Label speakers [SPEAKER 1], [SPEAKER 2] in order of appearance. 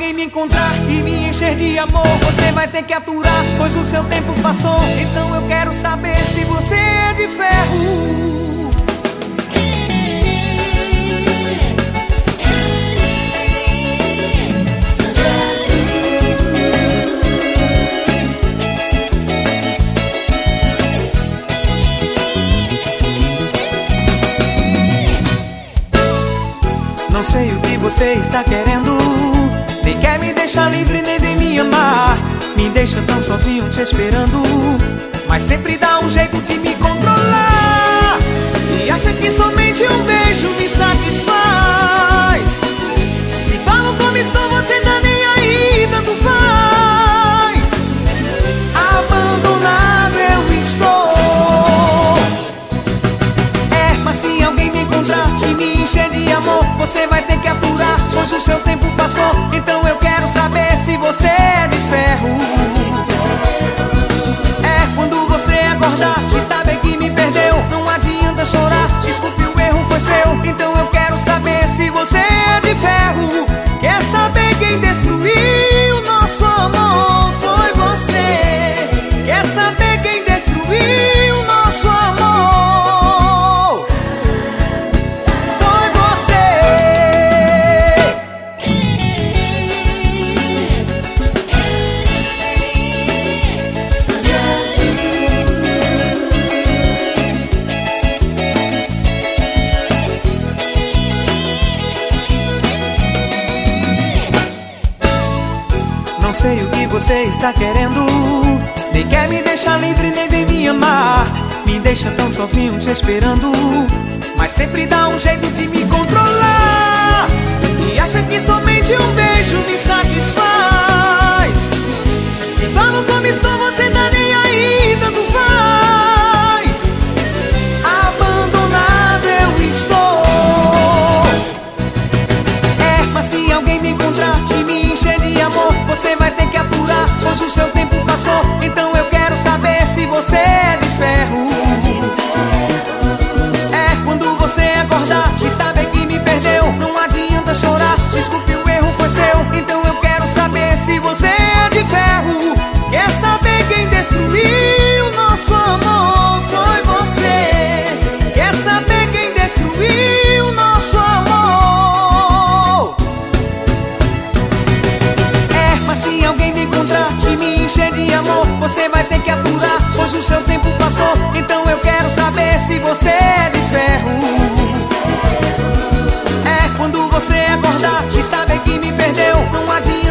[SPEAKER 1] alguém me encontrar e me encher de amor, você vai ter que aturar, pois o seu tempo passou. Então eu quero saber se você é de ferro. Não sei o que você está querendo, nem quer me deixar livre, nem vem me amar. Me deixa tão sozinho te esperando, mas sempre dá um jeito de me controlar. E acha que somente um beijo me satisfaz. Se falo como estou, você tá nem aí, tanto faz. Abandonado eu estou. É, mas se alguém me encontrar e me encher de amor, você vai ter que aturar, pois o seu tempo passou. Então eu quero saber se você é de ferro. É quando você acordar e saber que me perdeu, não adianta chorar, desculpe, o erro foi seu. Então eu quero saber se você é de ferro. Quer saber quem destruiu nosso amor? Foi você. Quer saber quem destruiu nosso amor? Foi você. Não sei o que você está querendo, nem quer me deixar livre, nem vem me amar. Me deixa tão sozinho te esperando, mas sempre dá um jeito de me controlar. E acha que somente um beijo me satisfaz. Se falo como estou, você tá nem aí, tanto faz. Abandonado eu estou. É, mas se alguém me encontrar e me encher de amor, você vai ter que aturar, pois o seu tempo passou. Então eu quero saber se você é de ferro. É quando você acordar e saber que me perdeu, não adianta chorar, desculpe, o erro foi seu. Então eu quero saber se você é de ferro. Quer saber quem destruiu nosso amor? Foi você. Quer saber quem destruiu nosso amor? É, mas se alguém me encontrar e me encher de amor, você vai ter que aturar, pois o seu tempo passou. Então eu quero saber se você é de ferro. É quando você acordar e saber que me perdeu, não adianta